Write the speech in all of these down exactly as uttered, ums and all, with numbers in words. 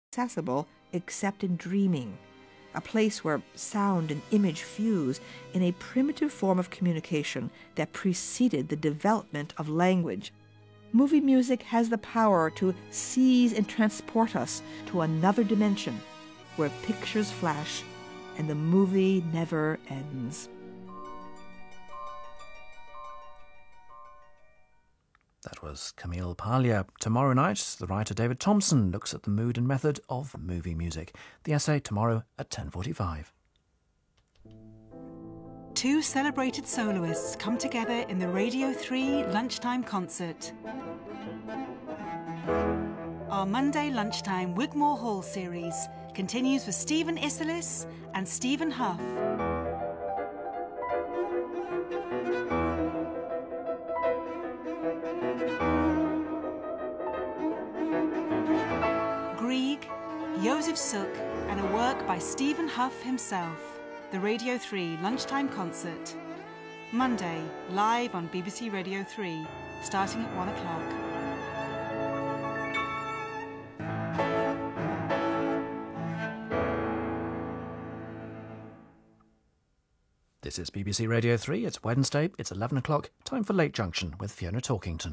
accessible except in dreaming, a place where sound and image fuse in a primitive form of communication that preceded the development of language. Movie music has the power to seize and transport us to another dimension where pictures flash and the movie never ends. That was Camille Paglia. Tomorrow night, the writer David Thompson looks at the mood and method of movie music. The essay tomorrow at ten forty-five. Two celebrated soloists come together in the Radio three Lunchtime Concert. Our Monday Lunchtime Wigmore Hall series continues with Stephen Isserlis and Stephen Huff. Grieg, Joseph Suk, and a work by Stephen Huff himself. The Radio three Lunchtime Concert. Monday, live on B B C Radio three, starting at one o'clock. This is B B C Radio three. It's Wednesday. It's eleven o'clock. Time for Late Junction with Fiona Talkington.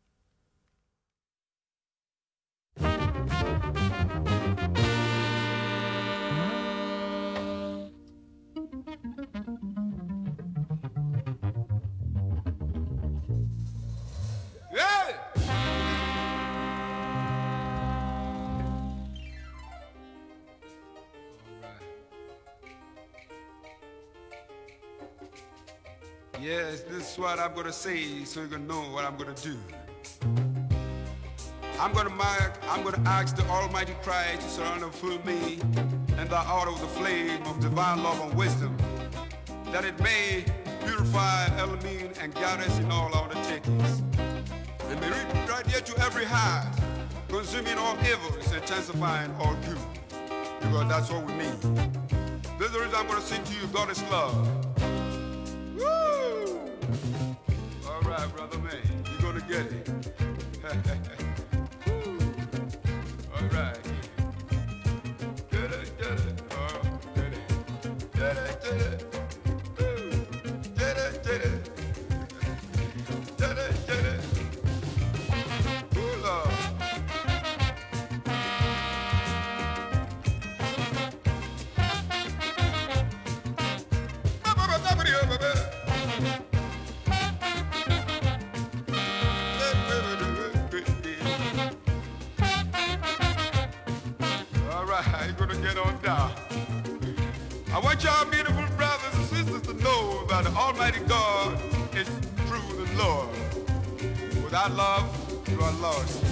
Yes, this is what I'm going to say so you can know what I'm going to do. I'm going to mark, I'm going to ask the Almighty Christ to surround and fill me and the out of the flame of divine love and wisdom, that it may purify, illumine, and guide us in all our undertakings. And may reach right here to every heart, consuming all evils and intensifying all good. Because that's what we need. This is the reason I'm going to sing to you, God is love. Woo! All right, brother man, you're gonna get it. All right. Get it, get it. Oh, get it. Get it, get it. Get it, get it. Get it, get it. Ooh, Lord. I want y'all beautiful brothers and sisters to know that the Almighty God is true the Lord. Without love, you are lost.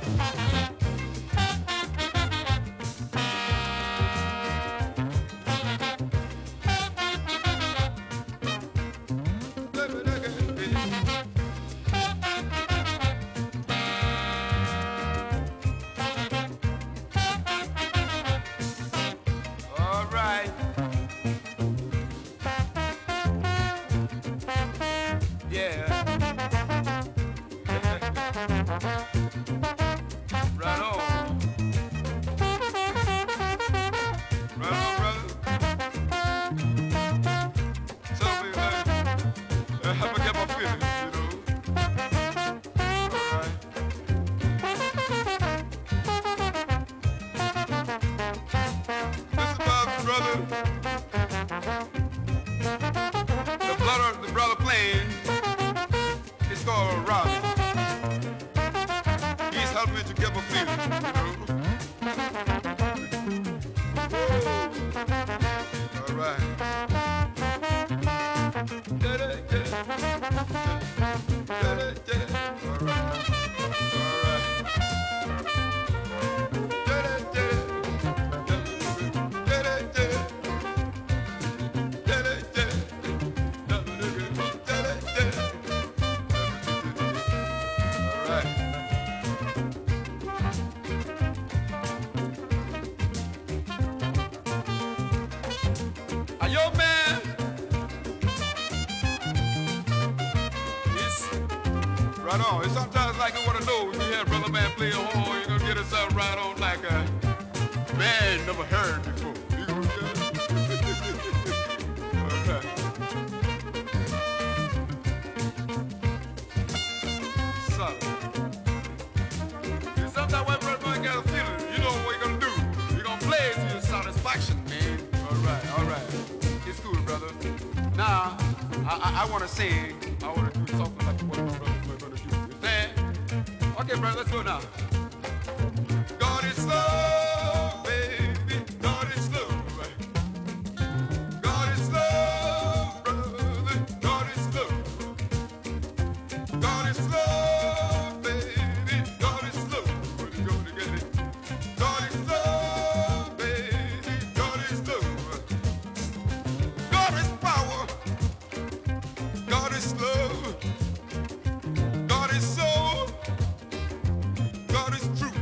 Right on. It's sometimes like you want to know when you hear Brother Man play a horn, you're going to get it something right on like a... never heard before. You know what I'm saying? All right. Solid. Sometimes when brother get a feeling, you know what you're gonna do. You're gonna play it to your satisfaction, man. All right, all right. It's cool, brother. Now, I, I, I want to sing. I want to do something like what my brothers were going to do. You understand? Okay, brother, let's go now. God is love, baby. God is love. God is love, brother. God is love. God is love, baby. God is love. Where you going to get it? God is love, baby. God is love. God is power. God is love. God is soul. God is truth.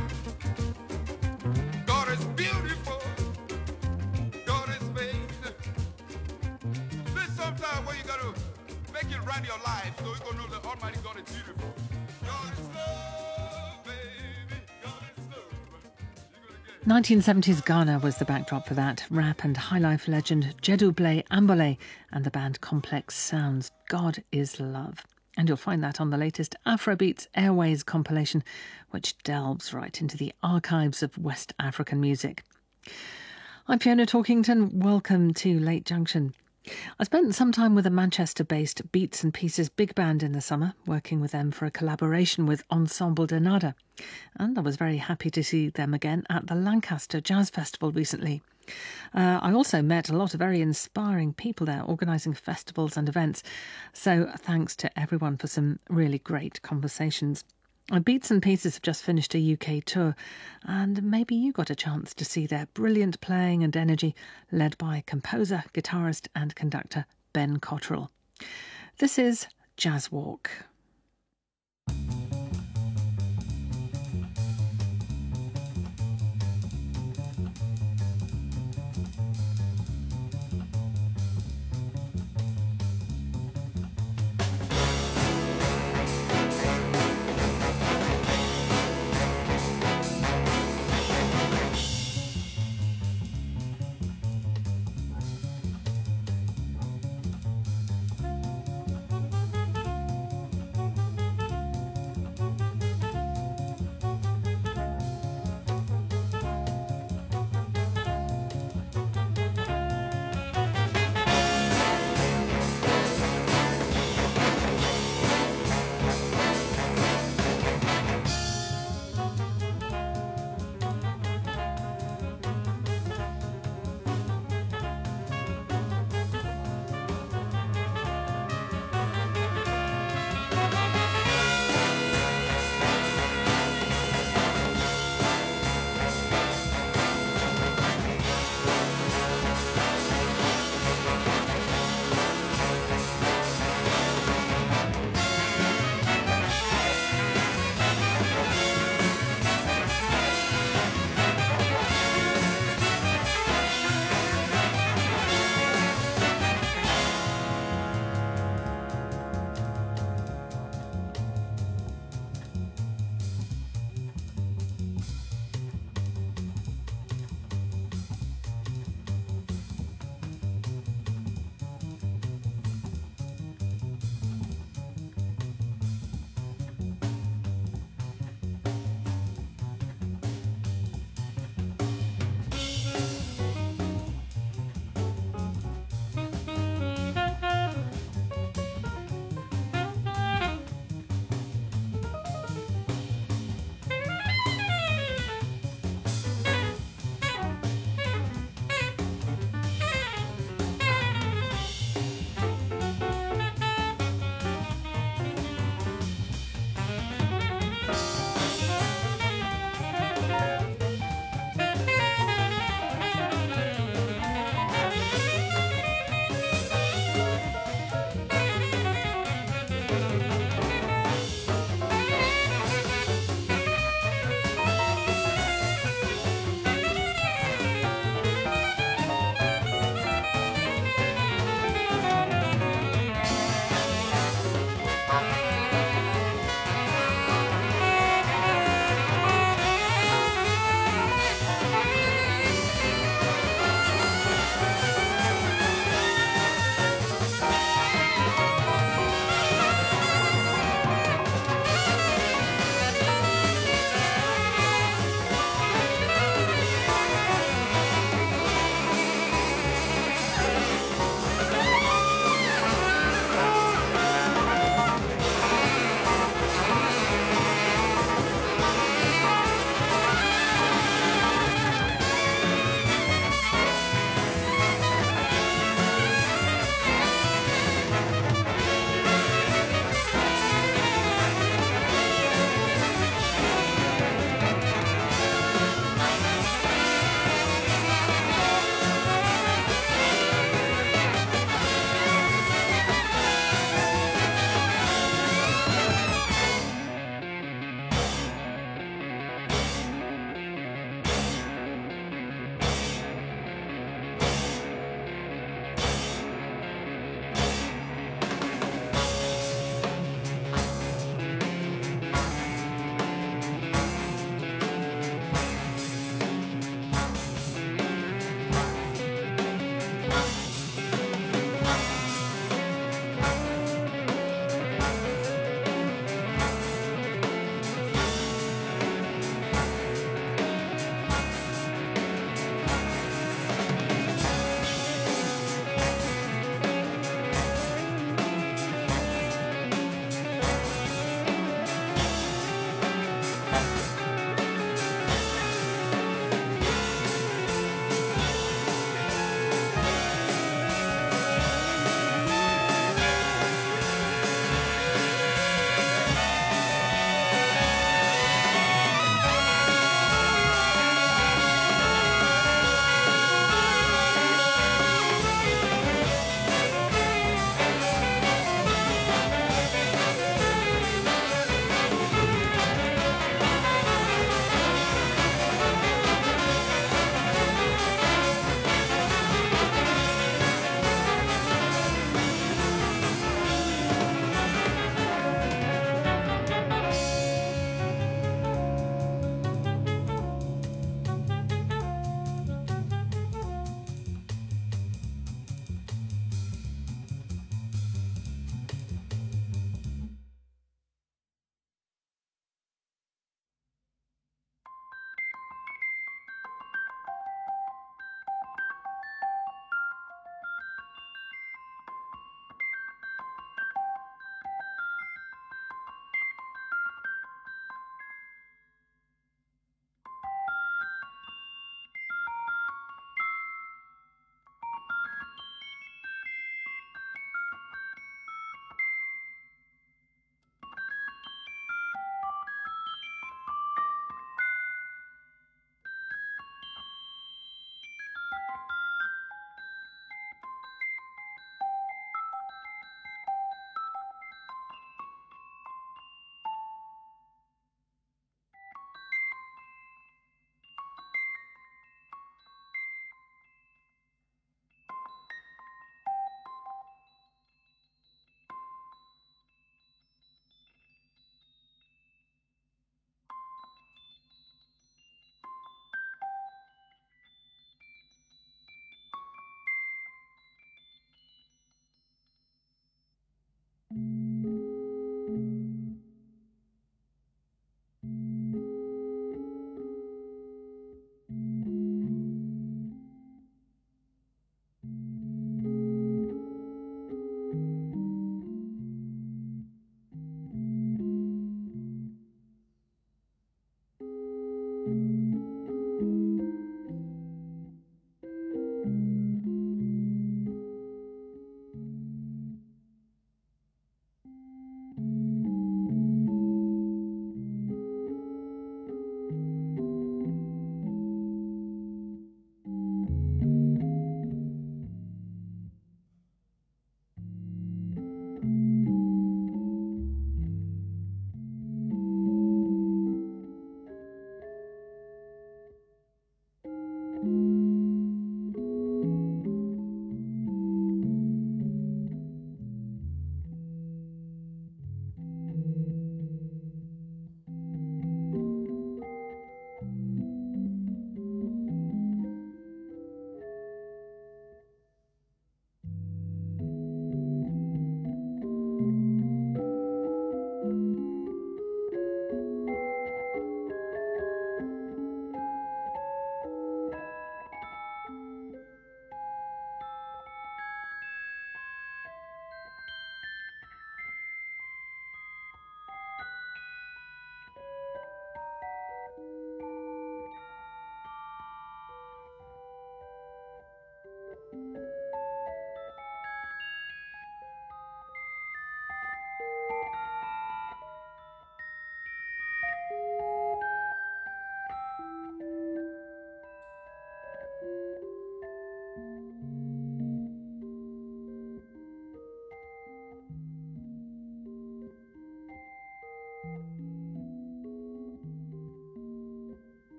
God is beautiful. God is faith. There's sometimes where you got to make it right in your life so you're going to know that Almighty God is beautiful. God is love, baby. God is love. You're gonna get it. nineteen seventies Ghana was the backdrop for that. Rap and highlife legend Jedu Blay Ambole and the band Complex Sounds. God is Love. And you'll find that on the latest Afrobeats Airways compilation, which delves right into the archives of West African music. I'm Fiona Talkington. Welcome to Late Junction. I spent some time with a Manchester-based Beats and Pieces big band in the summer, working with them for a collaboration with Ensemble de Nada. And I was very happy to see them again at the Lancaster Jazz Festival recently. Uh, I also met a lot of very inspiring people there organising festivals and events. So thanks to everyone for some really great conversations. Uh, Beats and Pieces have just finished a U K tour, and maybe you got a chance to see their brilliant playing and energy, led by composer, guitarist and conductor Ben Cottrell. This is Jazz Walk.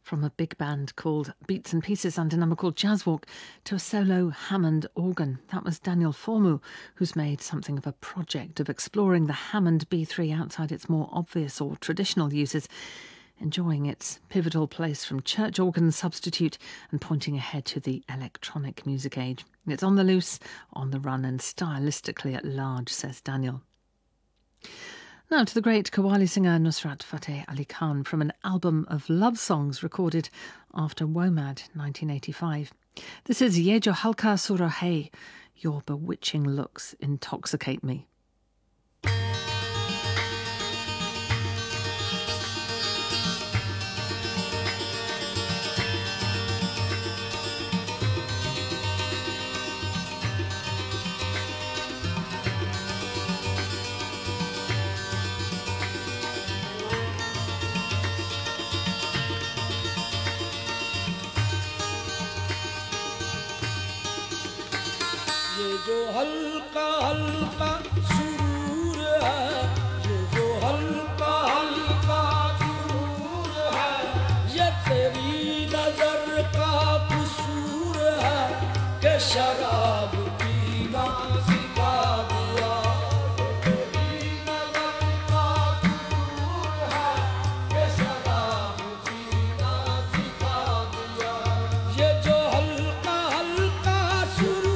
from a big band called Beats and Pieces and a number called Jazzwalk to a solo Hammond organ. That was Daniel Formu, who's made something of a project of exploring the Hammond B three outside its more obvious or traditional uses, enjoying its pivotal place from church organ substitute and pointing ahead to the electronic music age. It's on the loose, on the run and stylistically at large, says Daniel. Now to the great Qawwali singer Nusrat Fateh Ali Khan from an album of love songs recorded after WOMAD nineteen eighty-five. This is Ye Jo Halka Sura Hai, Your Bewitching Looks Intoxicate Me. जो हल्का हल्का सुरूर है, ये जो हल्का हल्का सुरूर है, ये तेरी नजर का कसूर है कि शराब पीना सिखा दिया। तेरी नजर का कसूर है कि शराब पीना सिखा दिया। ये जो हल्का हल्का सुरूर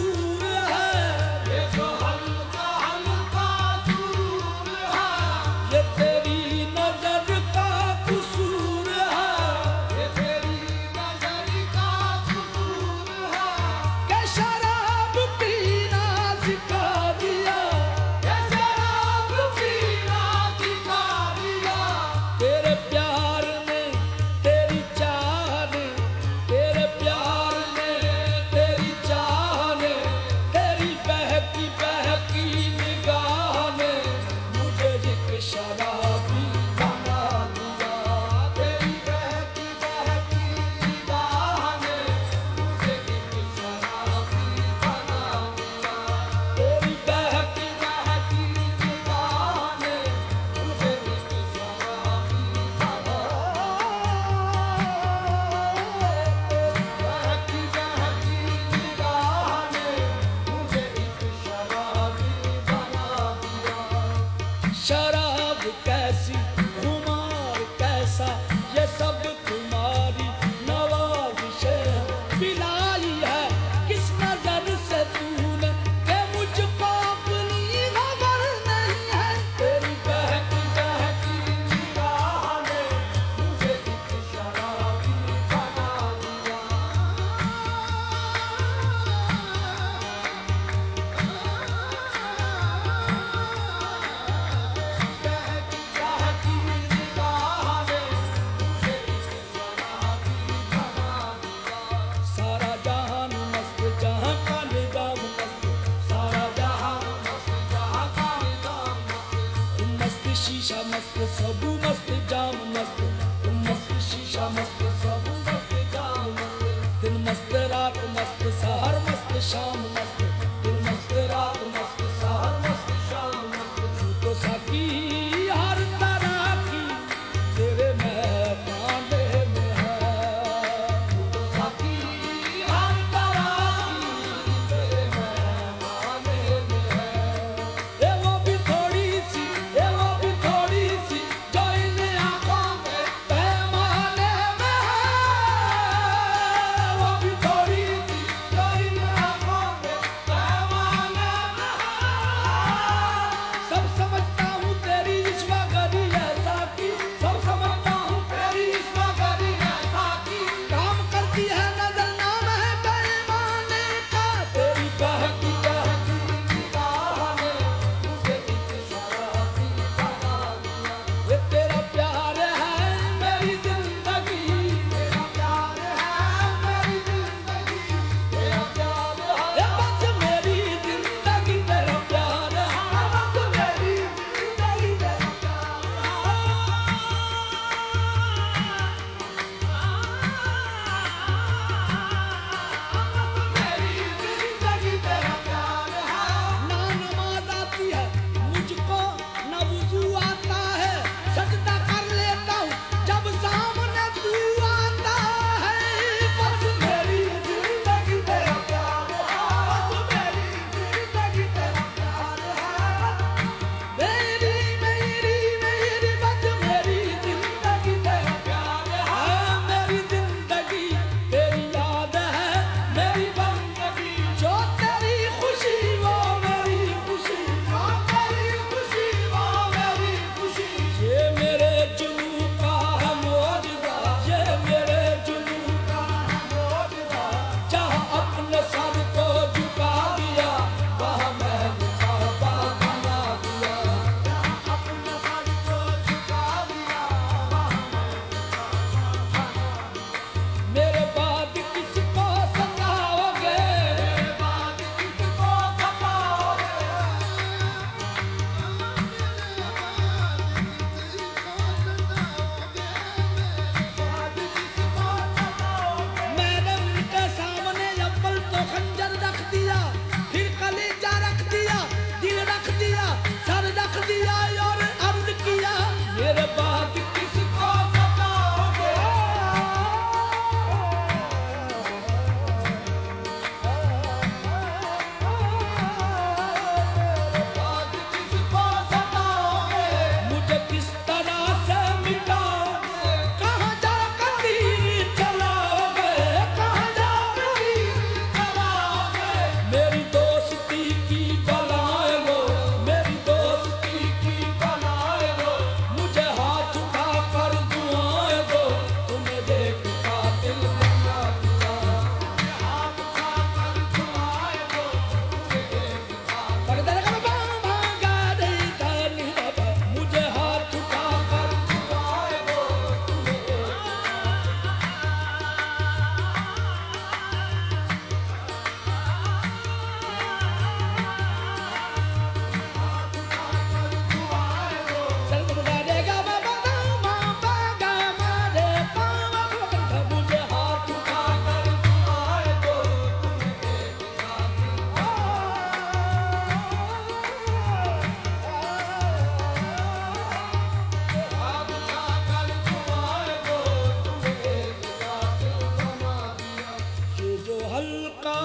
Come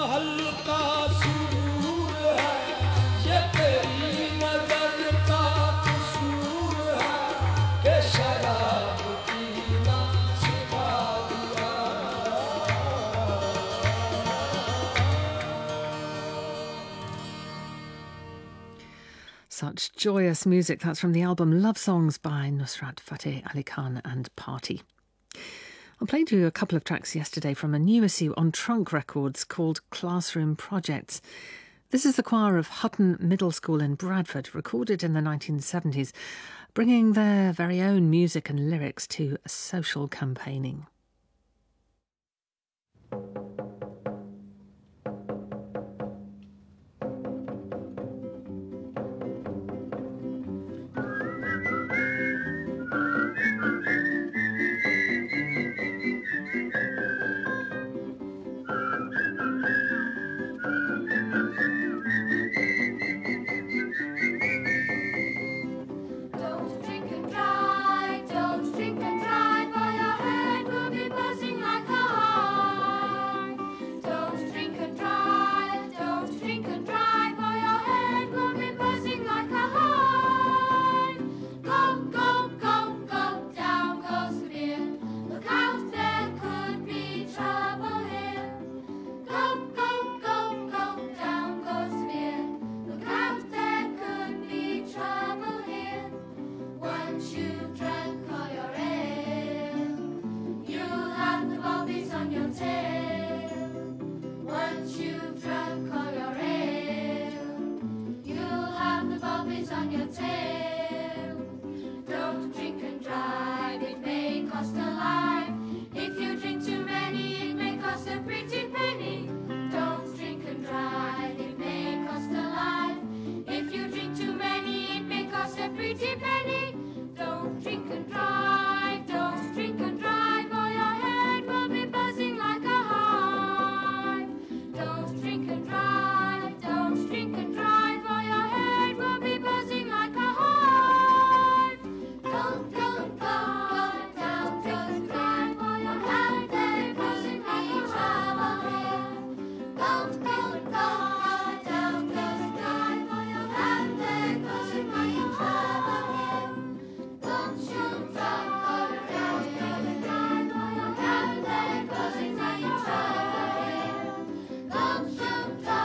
हल्का सुरूर है ये तेरी नजर का कसूर है कि शराब पीना सिखा दिया. Such joyous music. That's from the album Love Songs by Nusrat Fateh Ali Khan and Party. I played you a couple of tracks yesterday from a new issue on Trunk Records called Classroom Projects. This is the choir of Hutton Middle School in Bradford, recorded in the nineteen seventies, bringing their very own music and lyrics to social campaigning. Don't drink and drive, don't drink and drive, or your head will be buzzing like a hive. Don't drink and drive, don't drink and drive, or your head will be buzzing like a hive. Go, go, go, go, down goes the beer. Look out, there could be trouble here. Go, go, go, go, down goes the beer. Look out, there could be trouble here. Once you've drunk all your ale, you'll have the bobbies on your tail. Once you've drunk all your ale, you'll have the bobbies on your tail. Don't drink and drive, it may cost a life. If you drink too many, it may cost a pretty penny. Don't drink and drive, it may cost a life. If you drink too many, it may cost a pretty penny. Don't drink and drive, don't drink and drive, or your head will be buzzing like a hive. Don't drink and drive, don't drink and drive, or your head will be buzzing like a hive. Don't, don't, go, down goes drive, or your head will be buzzing like a hive. Don't, don't, go, down goes drive, or your head will be buzzing like a hive. Don't you drive, or your head will be drive, or your head will be buzzing like a hive. Don't you drive.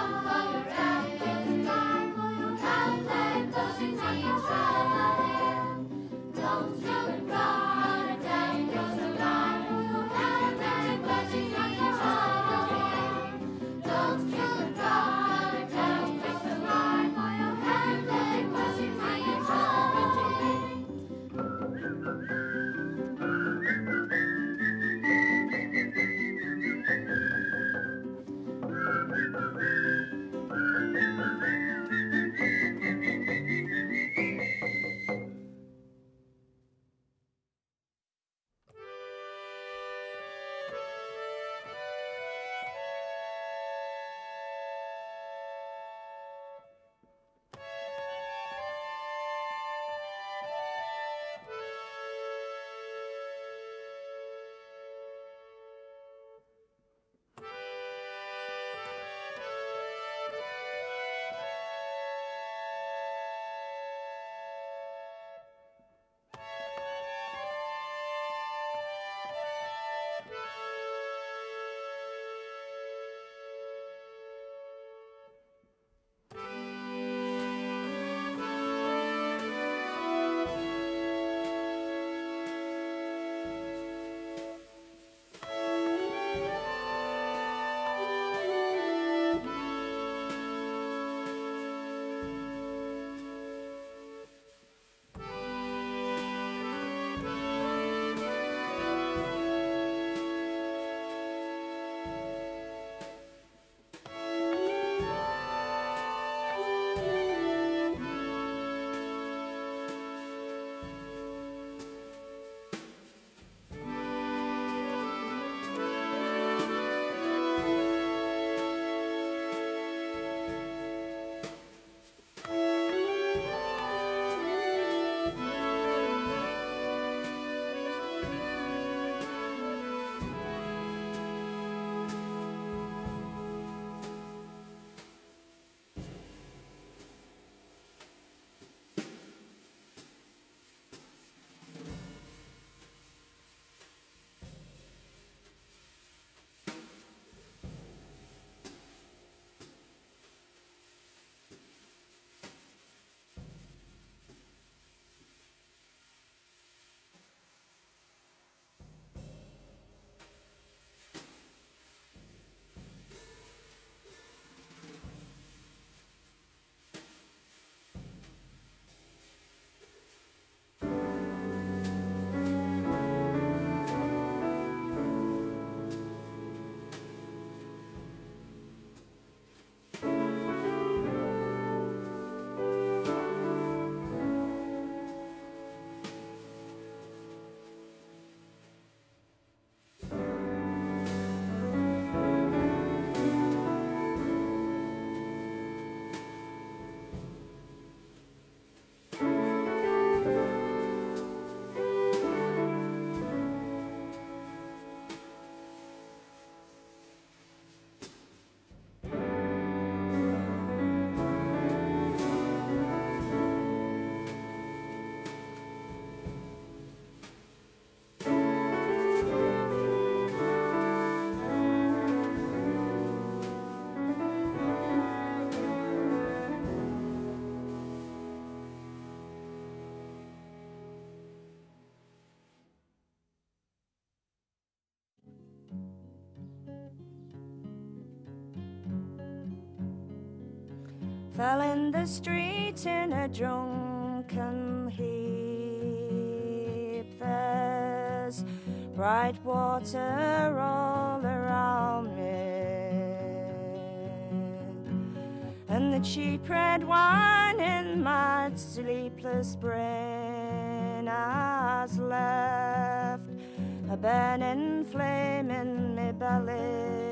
fell in the street in a drunken heap. There's bright water all around me, and the cheap red wine in my sleepless brain has left a burning flame in my belly.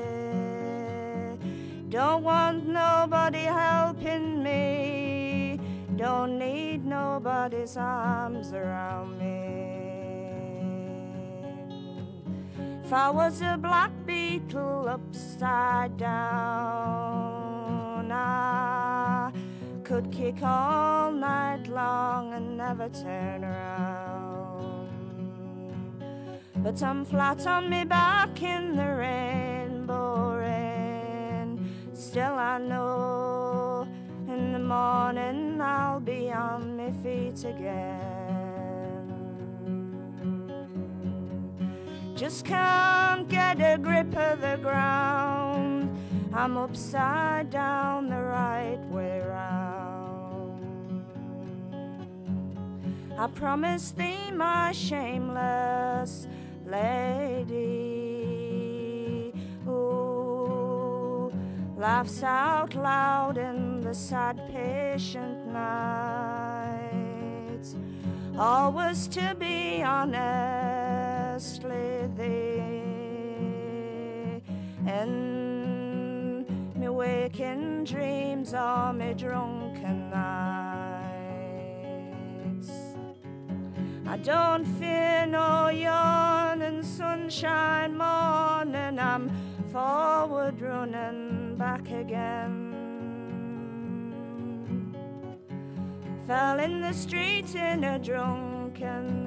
Don't want nobody helping me, don't need nobody's arms around me. If I was a black beetle upside down, I could kick all night long and never turn around. But I'm flat on me back in the rainbow rain. Still I know in the morning I'll be on my feet again. Just can't get a grip of the ground, I'm upside down the right way round. I promise thee, my shameless lady, who laughs out loud in the sad patient night, always to be honestly thee, in me waking dreams or me drunken nights. I don't fear no yawning sunshine morning, I'm forward running back again. Fell in the street in a drunken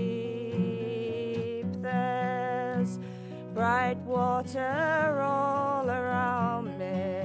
heap. There's bright water all around me,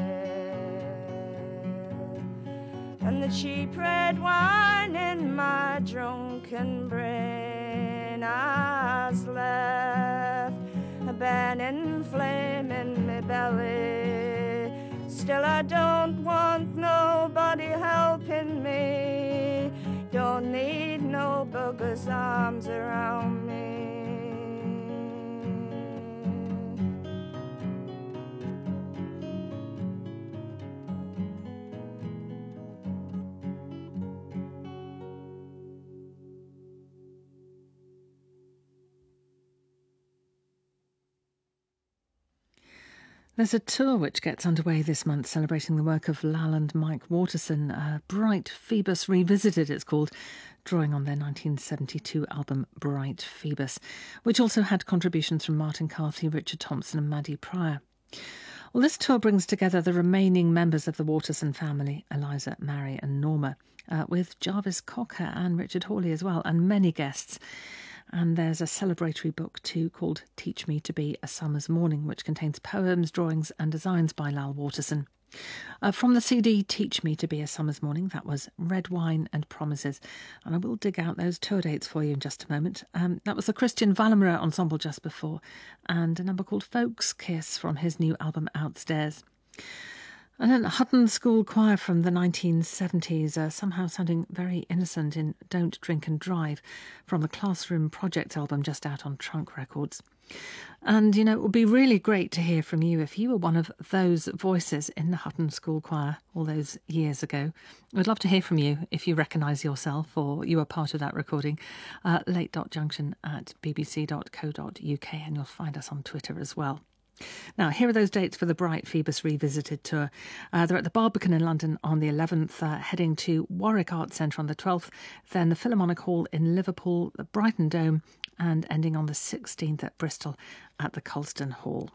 and the cheap red wine in my drunken brain has left a burning flame in my belly. Still I don't want nobody helping me, don't need no bugger's arms around me. There's a tour which gets underway this month celebrating the work of Lal and Mike Waterson. Uh, Bright Phoebus Revisited, it's called, drawing on their nineteen seventy-two album Bright Phoebus, which also had contributions from Martin Carthy, Richard Thompson and Maddie Pryor. Well, this tour brings together the remaining members of the Waterson family, Eliza, Mary and Norma, uh, with Jarvis Cocker and Richard Hawley as well, and many guests. And there's a celebratory book too called Teach Me to Be a Summer's Morning, which contains poems, drawings and designs by Lal Waterson. Uh, from the C D Teach Me to Be a Summer's Morning, that was Red Wine and Promises. And I will dig out those tour dates for you in just a moment. Um, that was the Christian Valimera Ensemble just before, and a number called Folks Kiss from his new album Outstairs. And then Hutton School Choir from the nineteen seventies, uh, somehow sounding very innocent in Don't Drink and Drive from the Classroom Project album just out on Trunk Records. And, you know, it would be really great to hear from you if you were one of those voices in the Hutton School Choir all those years ago. I'd love to hear from you if you recognise yourself or you were part of that recording. Uh, late dot junction at b b c dot co dot u k, and you'll find us on Twitter as well. Now, here are those dates for the Bright Phoebus Revisited tour. Uh, they're at the Barbican in London on the eleventh, uh, heading to Warwick Arts Centre on the twelfth, then the Philharmonic Hall in Liverpool, the Brighton Dome, and ending on the sixteenth at Bristol at the Colston Hall.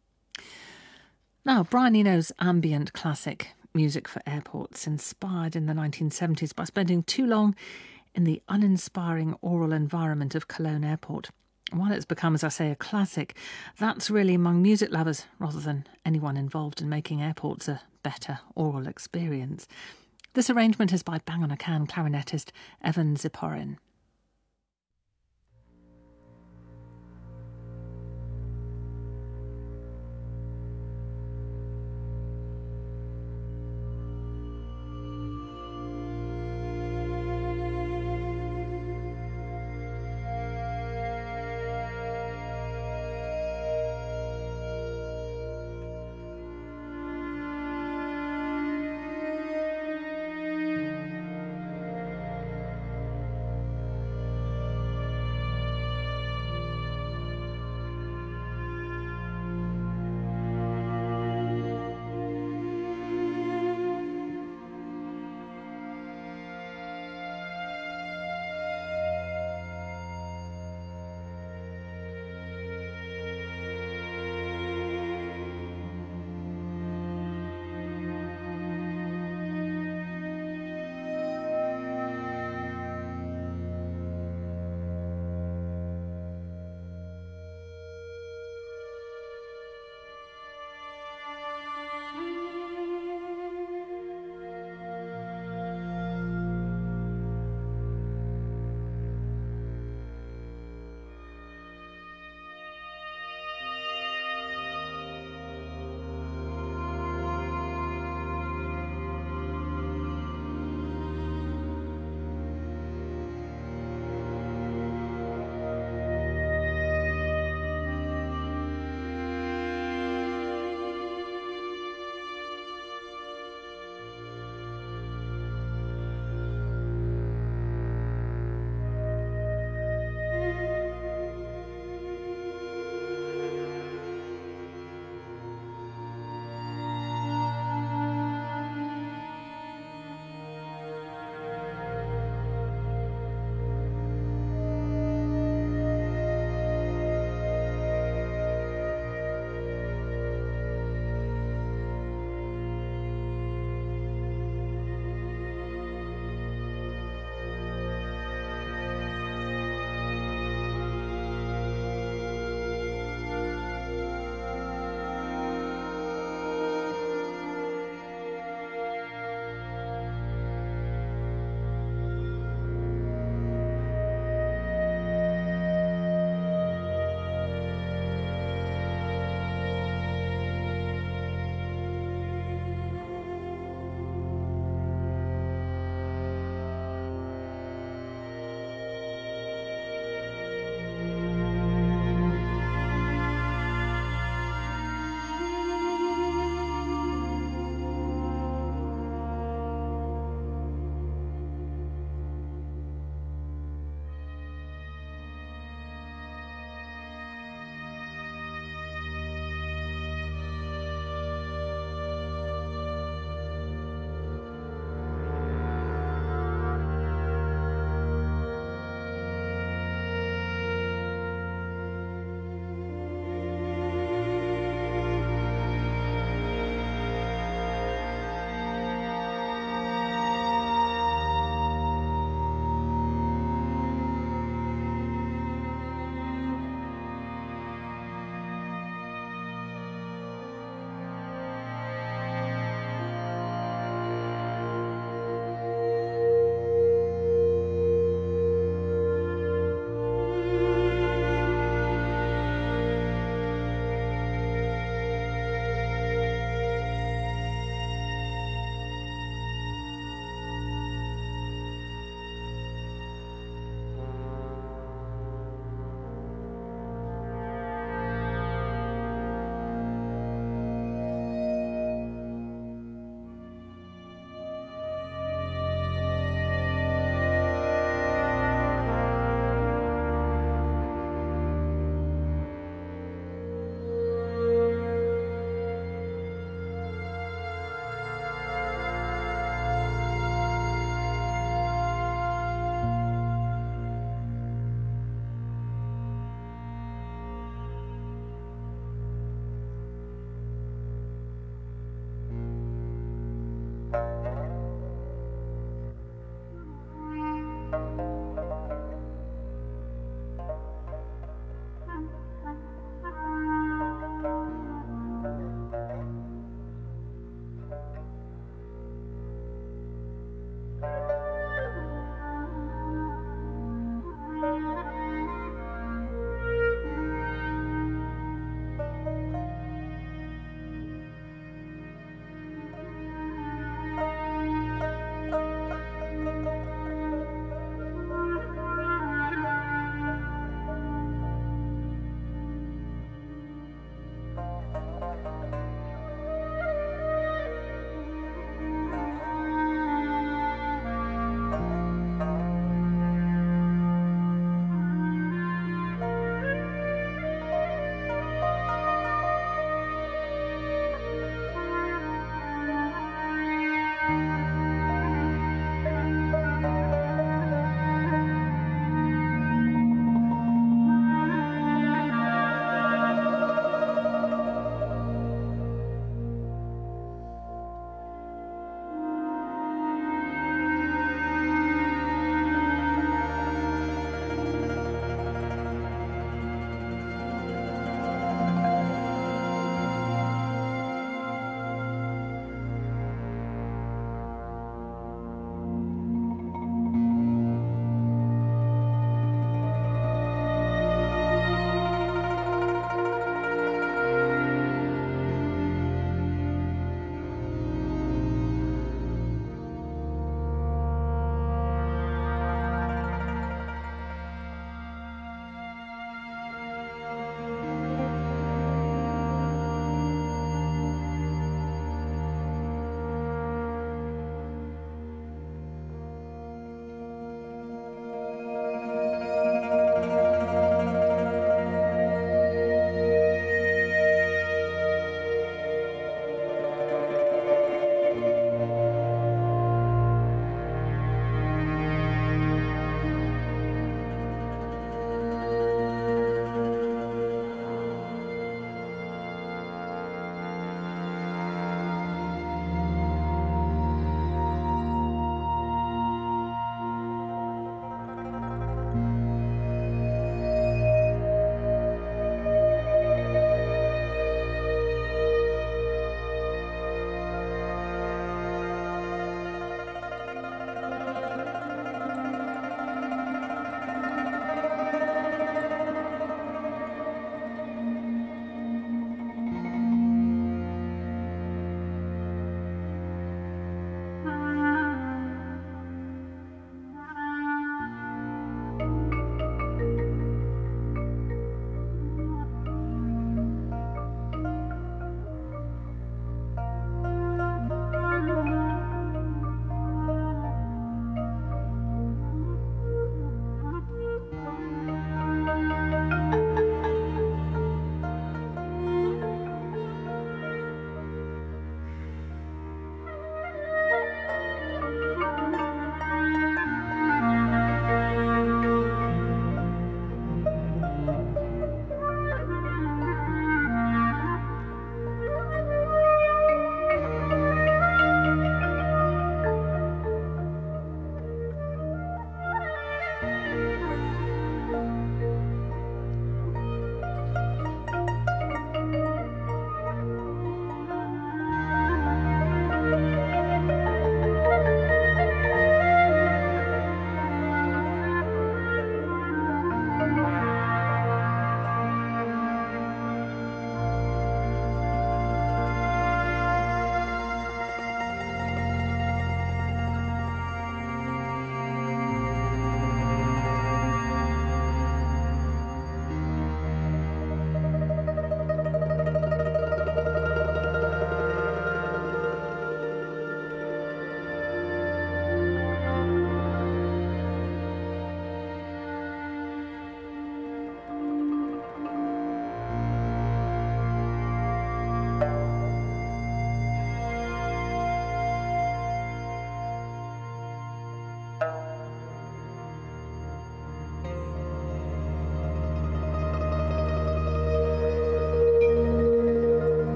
Now, Brian Eno's ambient classic, Music for Airports, inspired in the nineteen seventies by spending too long in the uninspiring oral environment of Cologne Airport. While it's become, as I say, a classic, that's really among music lovers rather than anyone involved in making airports a better oral experience. This arrangement is by Bang on a Can clarinetist Evan Ziporin.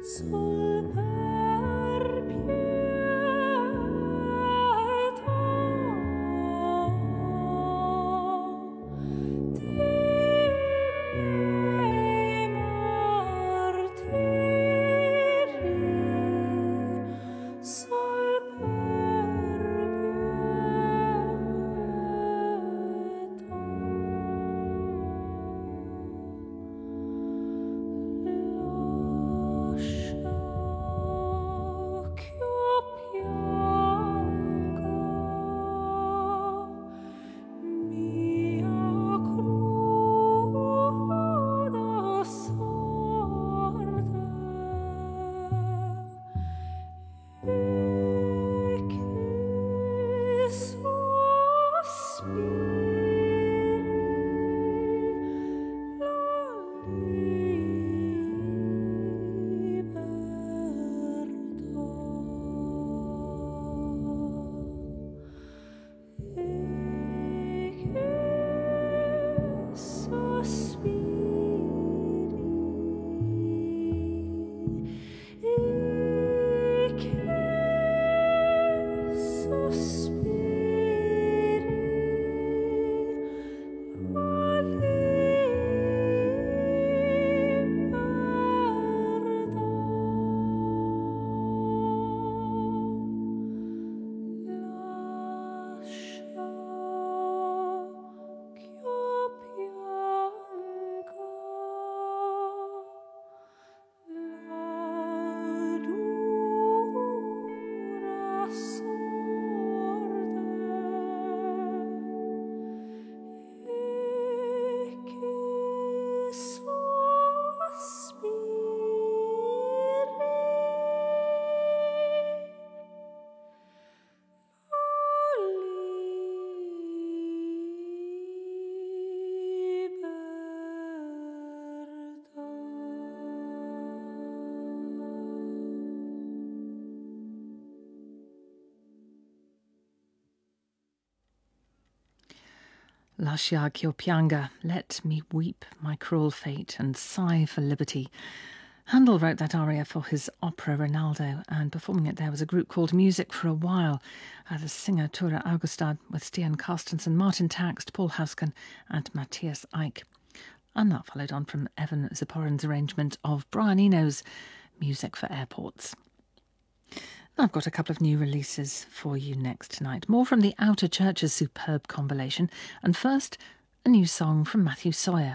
Lascia ch'io pianga, let me weep my cruel fate and sigh for liberty. Handel wrote that aria for his opera Rinaldo, and performing it there was a group called Music for a While. Uh, the singer Tura Augustad with Stian Carstensen, Martin Taxt, Paul Hausken and Matthias Eick. And that followed on from Evan Ziporin's arrangement of Brian Eno's Music for Airports. I've got a couple of new releases for you next tonight. More from the Outer Church's superb compilation. And first, a new song from Matthew Sawyer.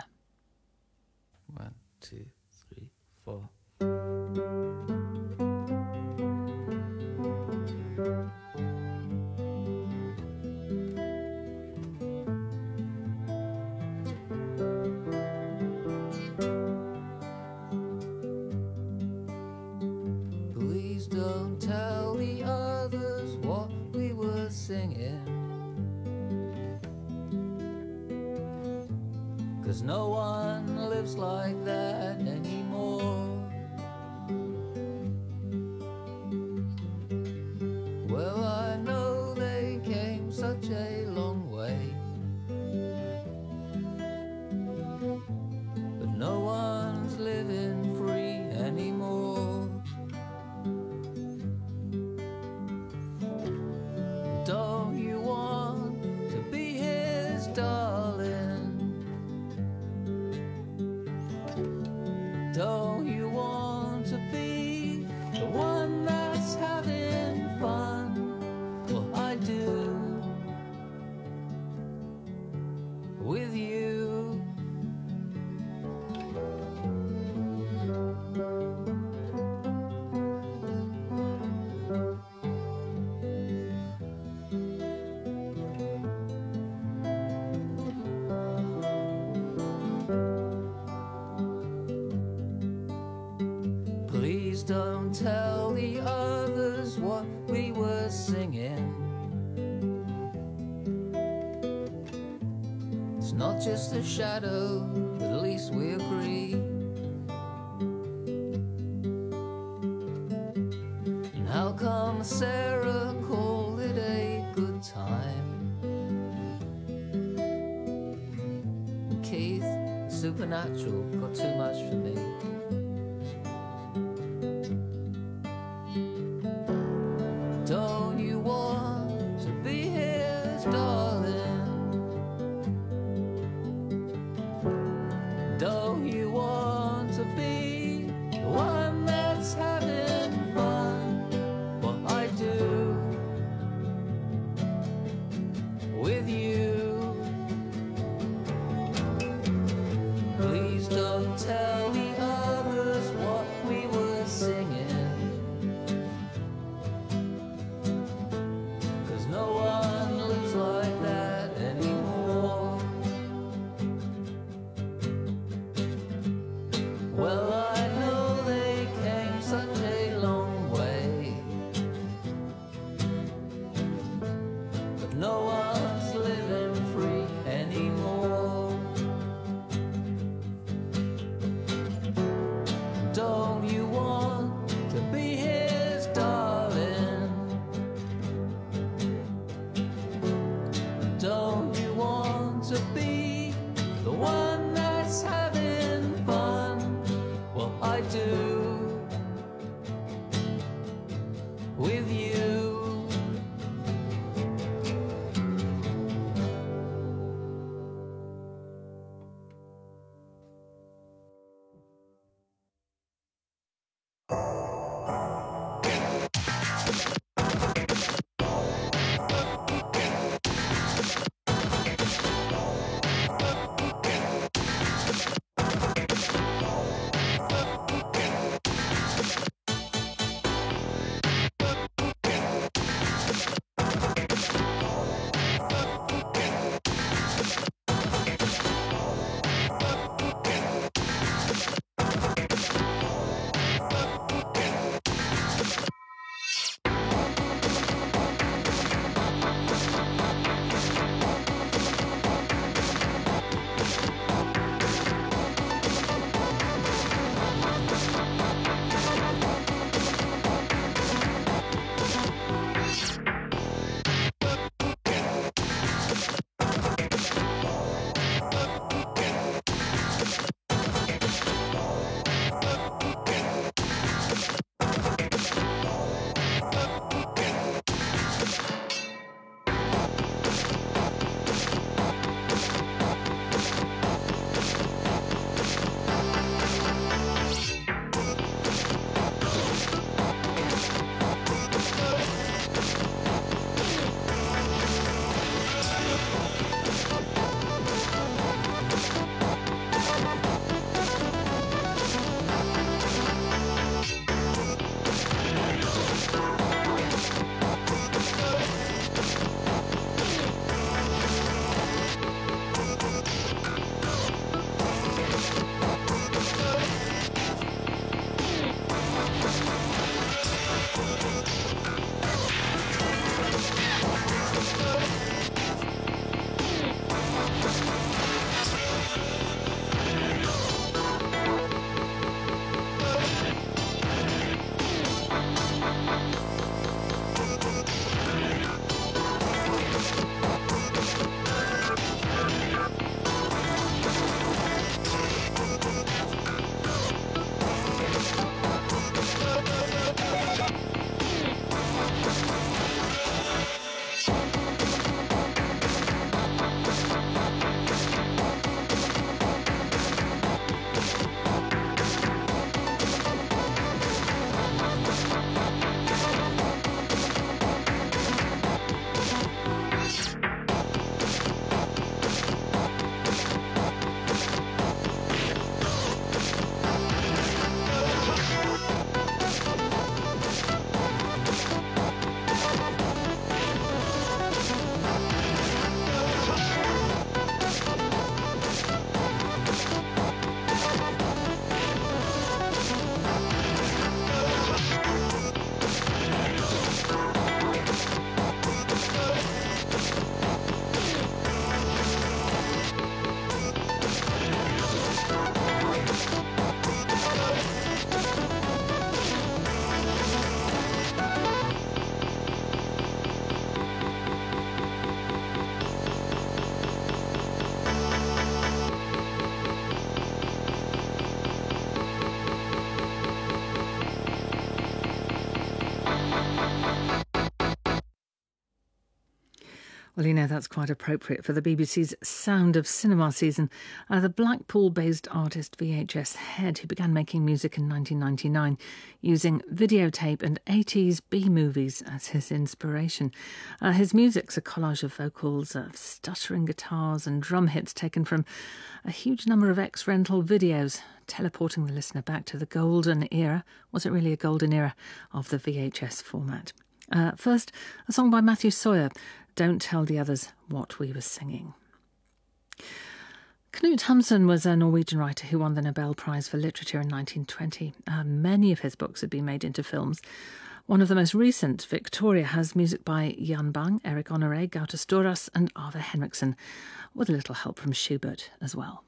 One, two, three, four. Please don't tell the others what we were singing, 'cause no one lives like that anymore. Well, I know they came such a long way, but no one's living free anymore. Don't you want to be his darling? Don't you want to be the one that's having fun? Well, I do, with you. Please don't tell the others what we were singing. It's not just a shadow, but at least we agree. And how come Sarah called it a good time? And Keith, Supernatural got too much for me. with you. Well, you know, that's quite appropriate for the B B C's Sound of Cinema season. Uh, the Blackpool-based artist V H S Head, who began making music in nineteen ninety-nine, using videotape and eighties B-movies as his inspiration. Uh, his music's a collage of vocals, of stuttering guitars and drum hits taken from a huge number of ex-rental videos, teleporting the listener back to the golden era. Was it really a golden era of the V H S format? Uh, first, a song by Matthew Sawyer, Don't Tell the Others What We Were Singing. Knut Hamsun was a Norwegian writer who won the Nobel Prize for Literature in nineteen twenty. Uh, many of his books have been made into films. One of the most recent, Victoria, has music by Jan Bang, Erik Honoré, Gaute Storas and Ave Henriksen, with a little help from Schubert as well.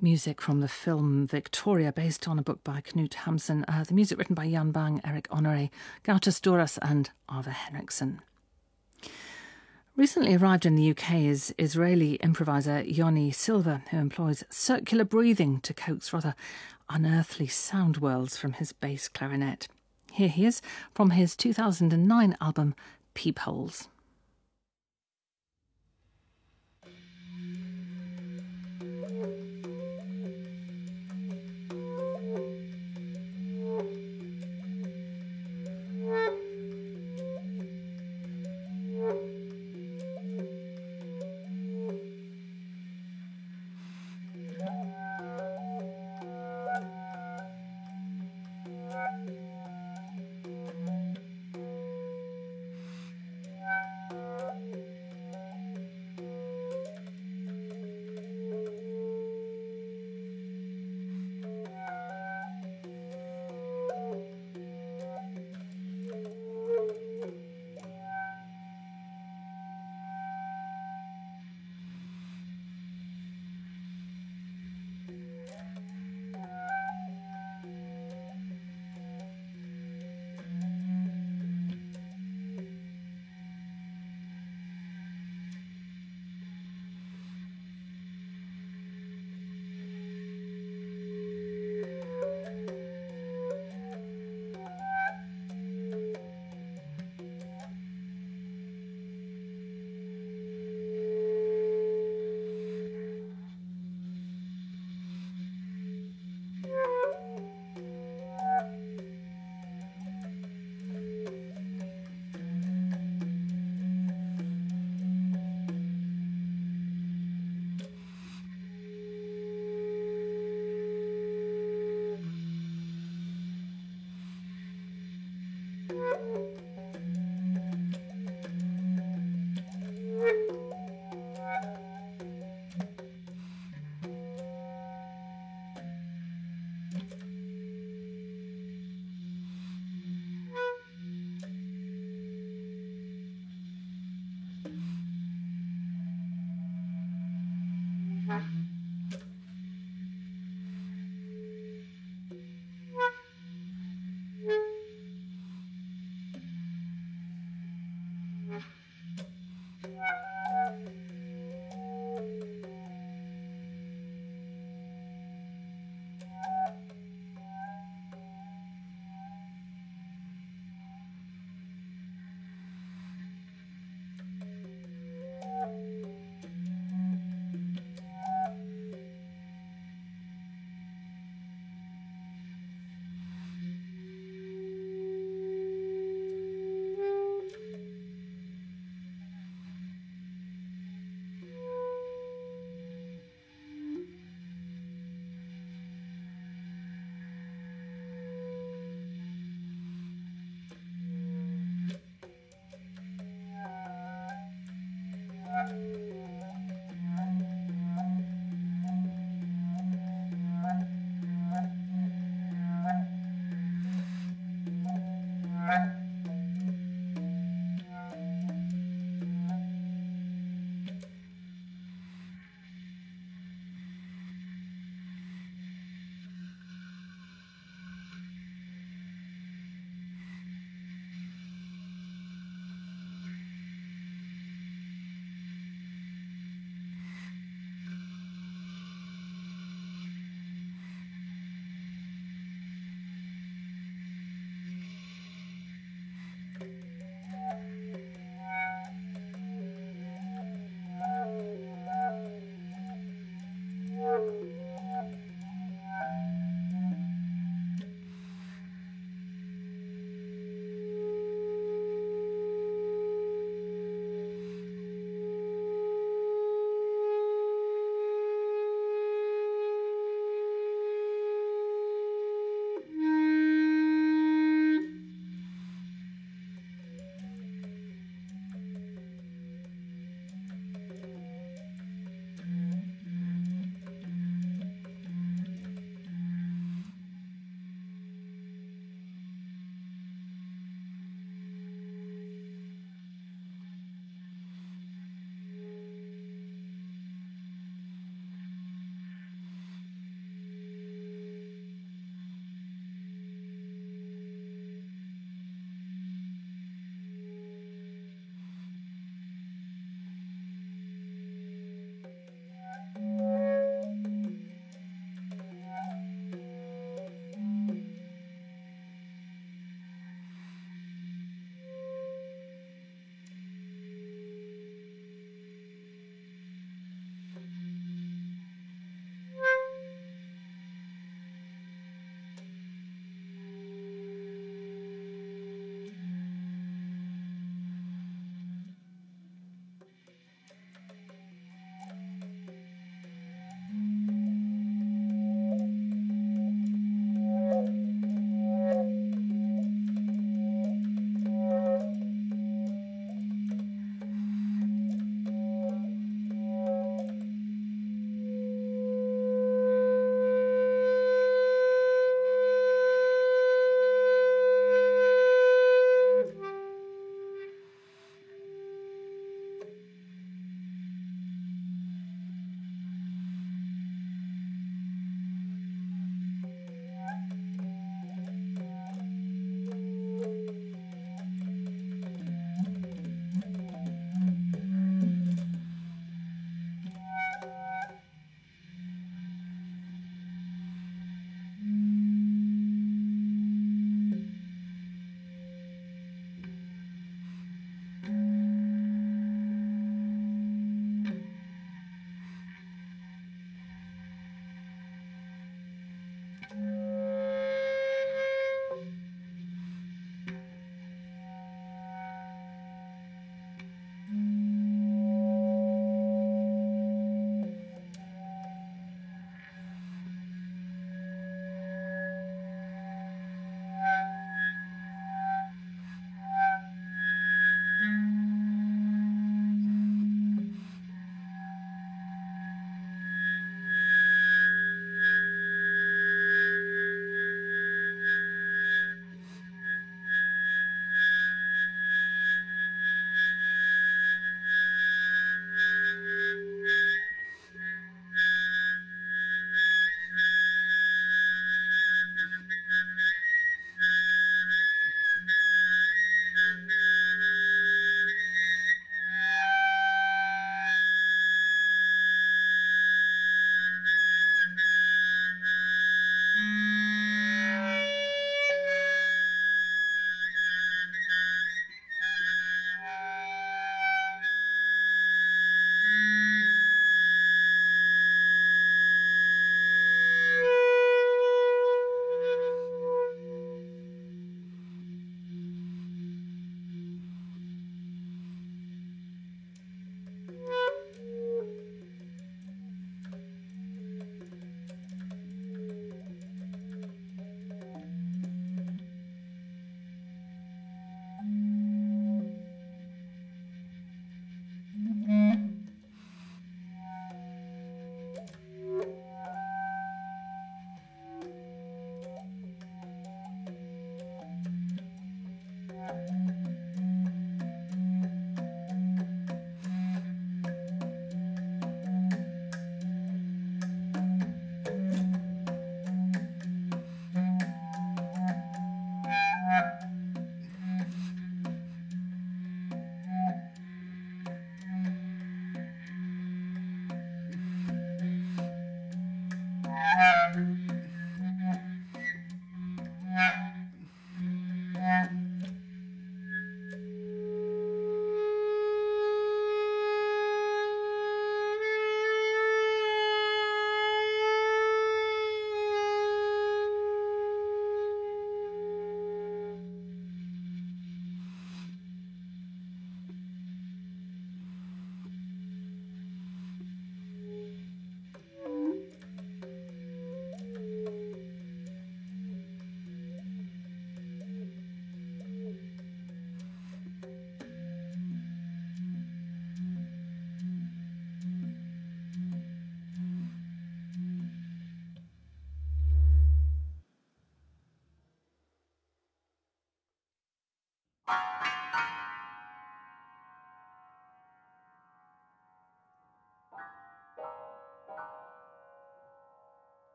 Music from the film Victoria, based on a book by Knut Hamsun. Uh, the music written by Jan Bang, Eric Honoré, Gautas Doras and Arve Henriksen. Recently arrived in the U K is Israeli improviser Yoni Silva, who employs circular breathing to coax rather unearthly sound worlds from his bass clarinet. Here he is from his two thousand nine album Peepholes.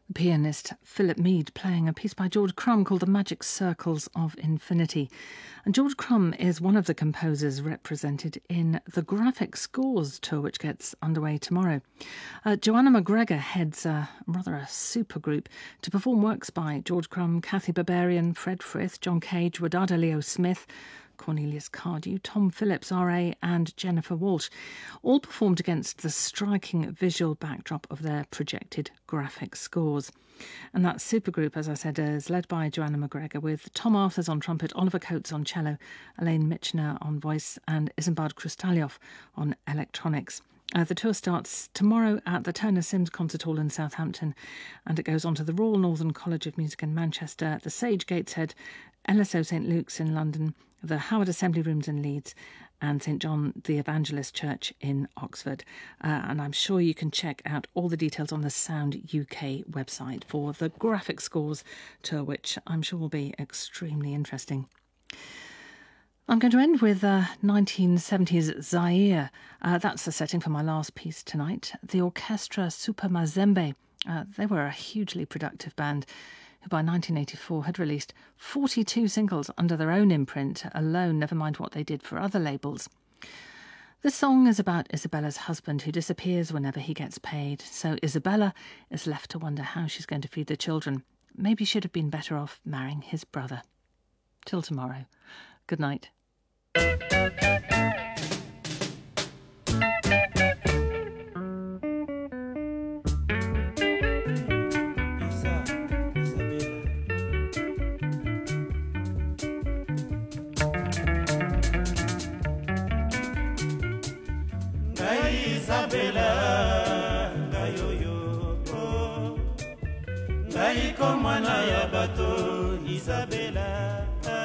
The pianist Philip Mead playing a piece by George Crumb called The Magic Circles of Infinity. And George Crumb is one of the composers represented in the Graphic Scores tour, which gets underway tomorrow. Uh, Joanna McGregor heads a rather a supergroup to perform works by George Crumb, Kathy Barbarian, Fred Frith, John Cage, Wadada Leo Smith, Cornelius Cardew, Tom Phillips, R A and Jennifer Walsh, all performed against the striking visual backdrop of their projected graphic scores. And that supergroup, as I said, is led by Joanna McGregor, with Tom Arthurs on trumpet, Oliver Coates on cello, Elaine Michener on voice and Isambard Krustalioff on electronics. Uh, the tour starts tomorrow at the Turner Sims Concert Hall in Southampton, and it goes on to the Royal Northern College of Music in Manchester, the Sage Gateshead, L S O St Luke's in London, the Howard Assembly Rooms in Leeds, and St John the Evangelist Church in Oxford. Uh, and I'm sure you can check out all the details on the Sound U K website for the Graphic Scores tour, which I'm sure will be extremely interesting. I'm going to end with uh, nineteen seventies Zaire. Uh, that's the setting for my last piece tonight. The Orchestra Super Mazembe. Uh, they were a hugely productive band who by nineteen eighty-four had released forty-two singles under their own imprint alone, never mind what they did for other labels. This song is about Isabella's husband, who disappears whenever he gets paid, so Isabella is left to wonder how she's going to feed the children. Maybe she'd have been better off marrying his brother. Till tomorrow. Good night. Isabella, ngayoyo, oh, ngaiko mwana ya bato, Isabella,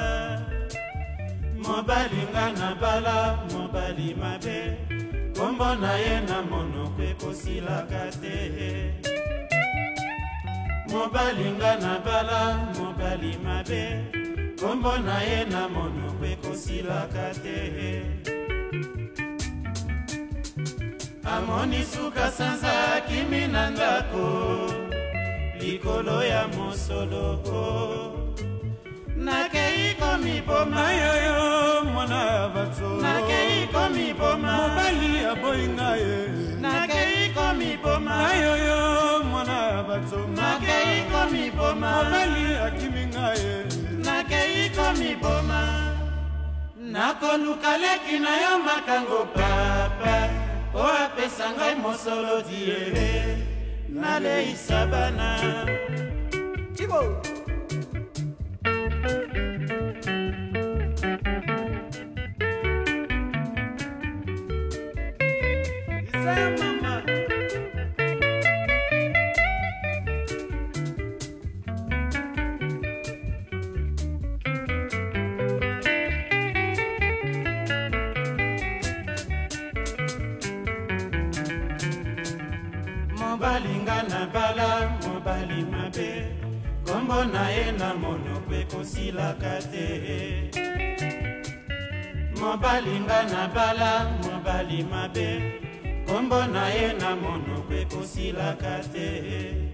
mobali ngana bala, mobali mabe, kombo na ye na monokwe kosilaka te. Mobali ngana bala, mobali mabe, kombo na ye na monokwe kosilaka te. Amoni suka sanza kimi na ndako, likolo ya mosolo nakei komi boma yoyo mwana bato, nakei komi boma mobali ya boinga ye, nakei komi boma yoyo mwana bato, nakei komi boma mobali akiminga ye, nakei komi boma nakoluka leki na yo makango papa. O apesa ngai mosolo diere nale isabana Chibo Isaya mama Mobali ngana bala, mobali mabe, kombo na ye na monokwe kosilaka te. Mobali ngana bala, mobali mabe, kombo na ye na monokwe kosilaka te.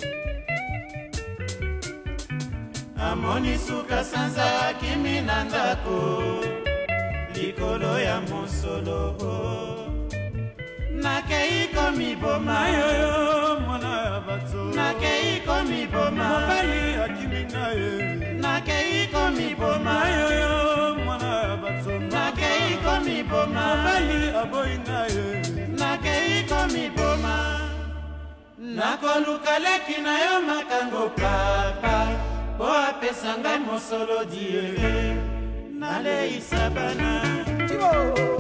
Amoni suka sanza kimi na ndako, likolo ya mosolo nakei komi boma yoyo mwana bato, nakei komi boma mobali akiminga ye, nakei komi boma yoyo mwana bato, nakei komi boma mobali aboinga ye, nakei komi boma nakoluka leki na yo makango papa, po apesa ngai mosolo diere nale isabana Chibo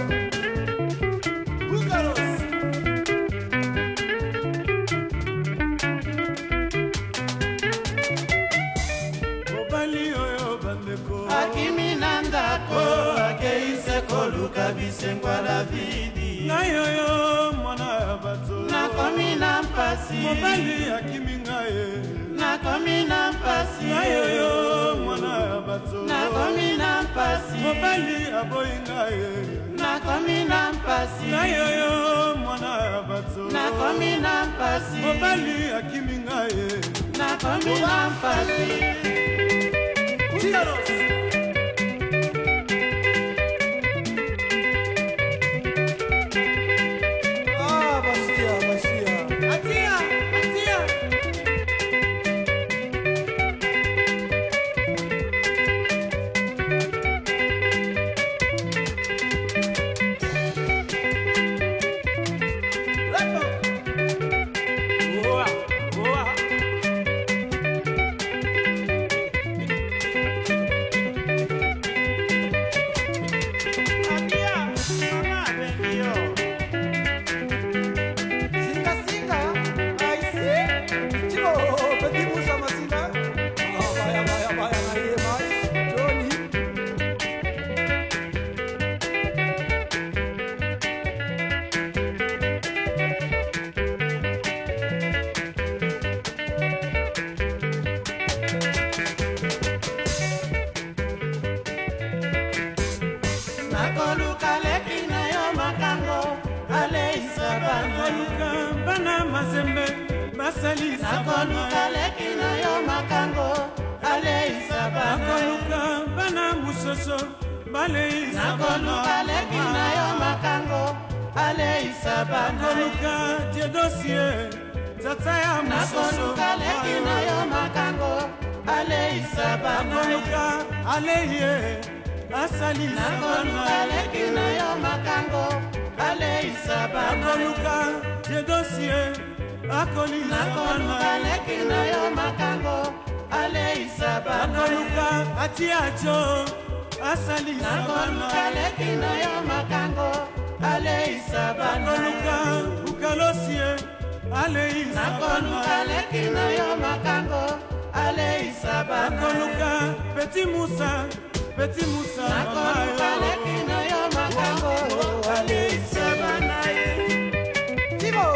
koluka bisengwa la vidi na yoyo mwana bato, nakomi na mpasi mobali akiminga ye, nakomi na mpasi na yoyo mwana bato, nakomi na mpasi mobali aboinga ye, nakomi na mpasi na yoyo mwana bato, nakomi na mpasi mobali akiminga ye. nakomi na mpasi. Ah, Basia, Basia. Atia, Atia. Nakoluka leki na yo makango aleisa bana. Nakoluka bana musoso baleisa bana. Nakoluka leki na yo makango aleisa bana. Nakoluka diedosie tata ya musoso. Nakoluka leki na yo makango aleisa bana. Nakoluka aleye asalisa bana. Nakoluka leki na yo makango aleisa bana. Nakoluka diedosie akolisa bana. Nakoluka leki na yo makango aleisa bana. Nakoluka atiacho asalisa bana. Nakoluka leki na yo makango aleisa bana. Nakoluka ukalosie aleisa bana. Nakoluka leki na yo makango aleisa bana. Nakoluka Petit Moussa, Petit Moussa. Nakoluka leki na yo makango aleisa bana. Tibo.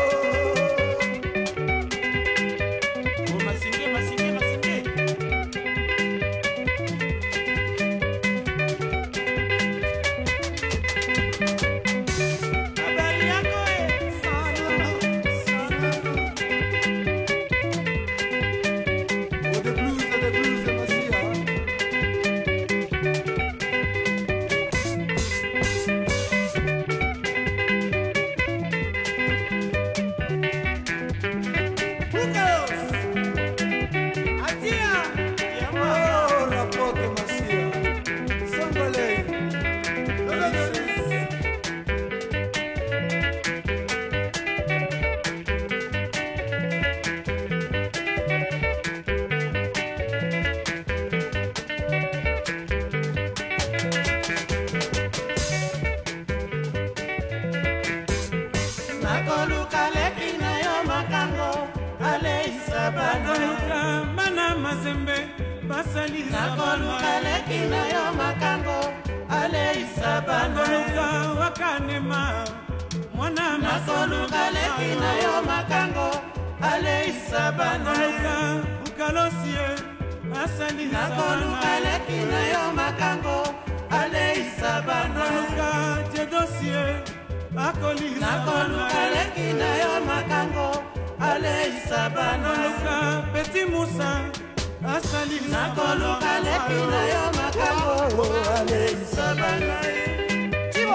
Nakoluka leki na yo makango aleisa bana. Nakoluka bana mazembe basalisa bana. Nakoluka leki na yo makango aleisa bana. Nakoluka wakanema mwana Nakoluka leki na yo makango aleisa bana. Nakoluka ukalosie asalisa bana. Nakoluka leki na yo makango aleisa bana. Nakoluka diedosie akolisa bana. Nakoluka leki na yo makango aleisa bana. Nakoluka Petit Moussa asalisa bana. Nakoluka leki na yo makango aleisa bana. Tibo.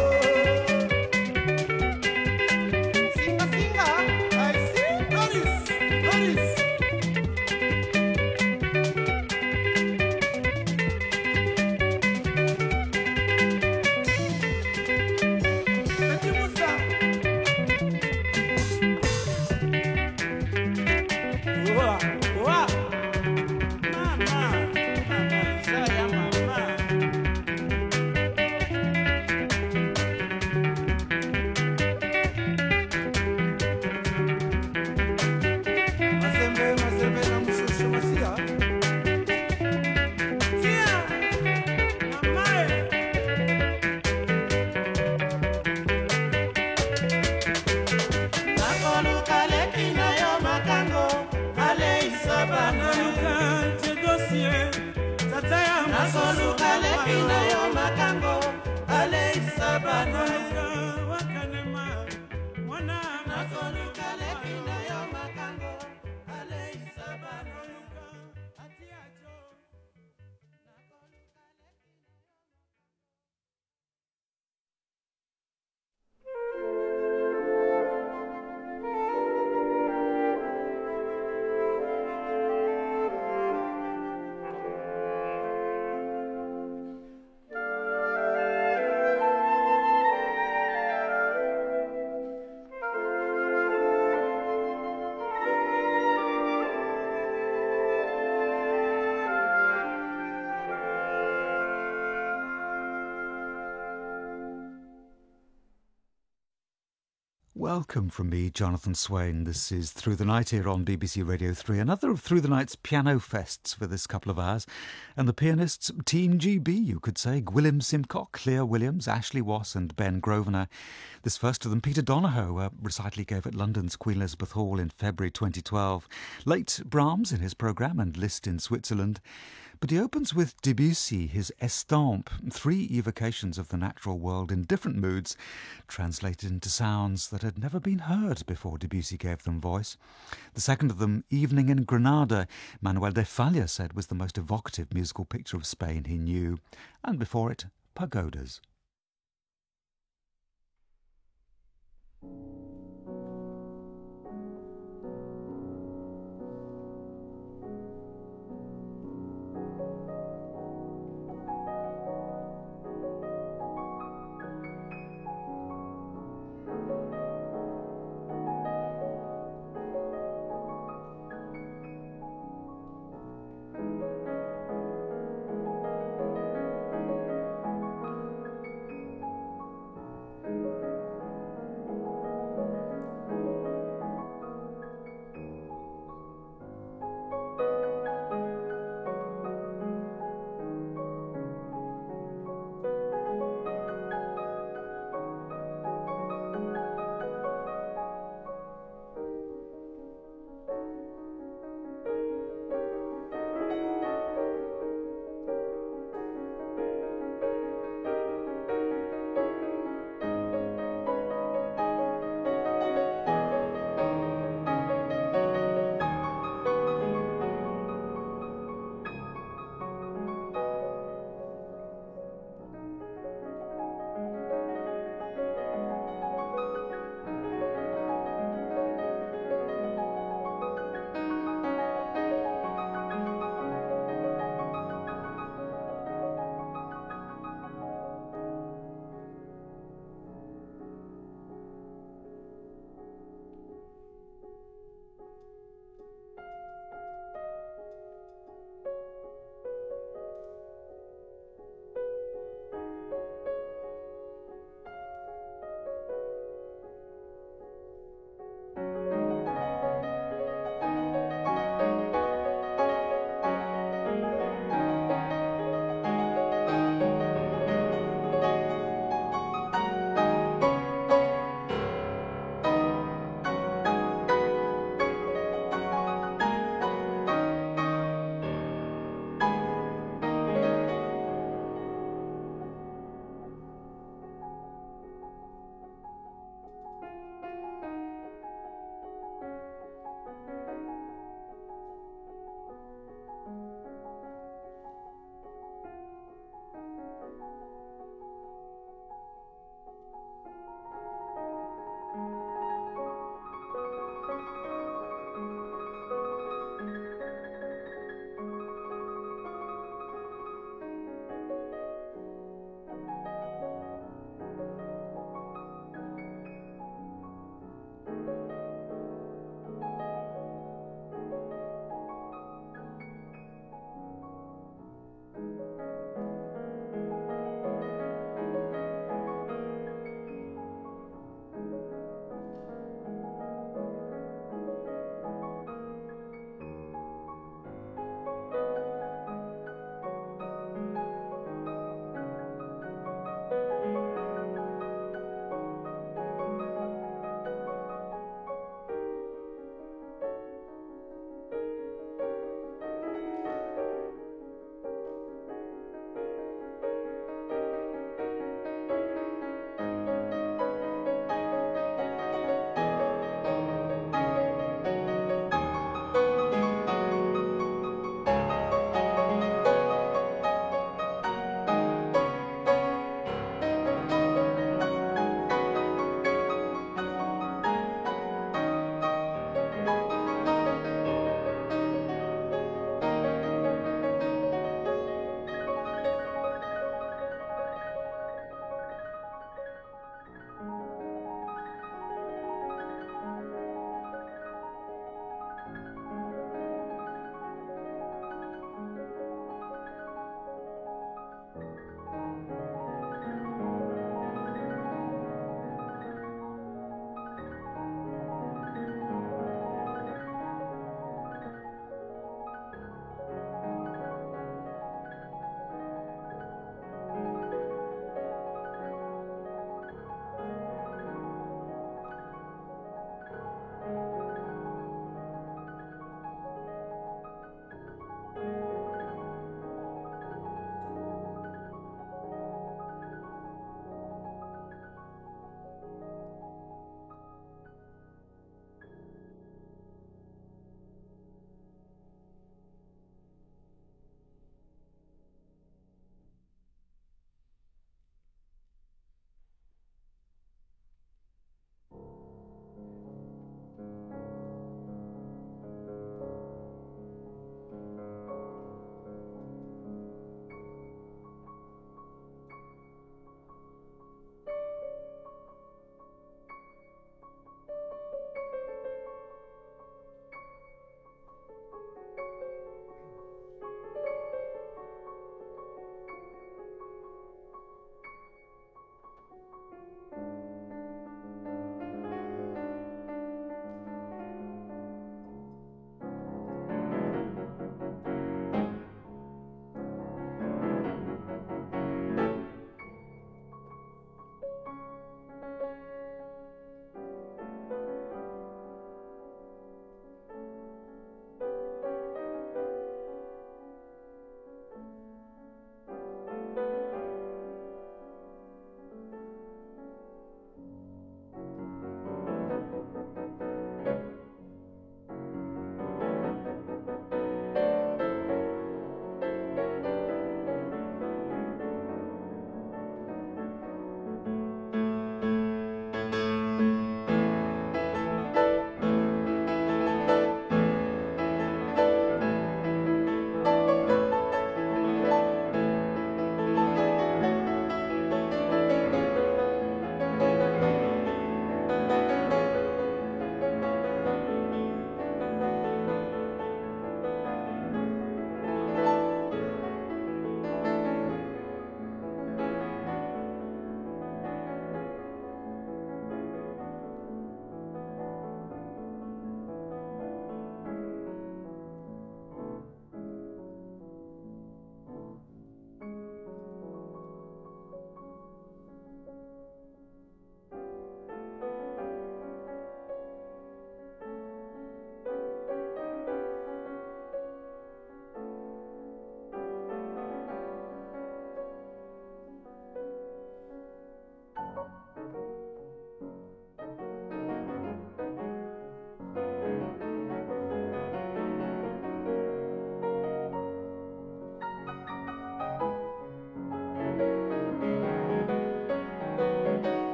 Singa singa, I see. Doris, Doris. Petit Moussa. Oa, oa. Mama, mama, Isaya mama. Welcome from me, Jonathan Swain. This is Through the Night here on B B C Radio three, another of Through the Night's piano fests for this couple of hours. And the pianists, Team G B, you could say, Gwilym Simcock, Clea Williams, Ashley Wass and Ben Grosvenor. This first of them, Peter Donahoe, a recital he gave at London's Queen Elizabeth Hall in February twenty twelve. Late Brahms in his programme and Liszt in Switzerland. But he opens with Debussy, his Estampes, three evocations of the natural world in different moods, translated into sounds that had never been heard before Debussy gave them voice. The second of them, Evening in Granada, Manuel de Falla said was the most evocative musical picture of Spain he knew. And before it, Pagodas.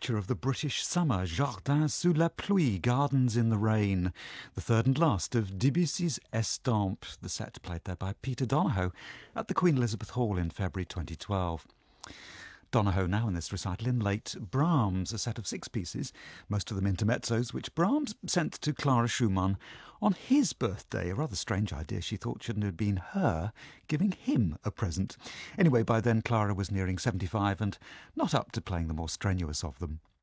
picture of the British summer, Jardin sous la pluie, Gardens in the Rain, the third and last of Debussy's Estampes, the set played there by Peter Donahoe at the Queen Elizabeth Hall in February twenty twelve. Donahoe now in this recital in late Brahms, a set of six pieces, most of them intermezzos, which Brahms sent to Clara Schumann on his birthday. A rather strange idea. She thought shouldn't have been her giving him a present. Anyway, by then Clara was nearing seventy-five and not up to playing the more strenuous of them.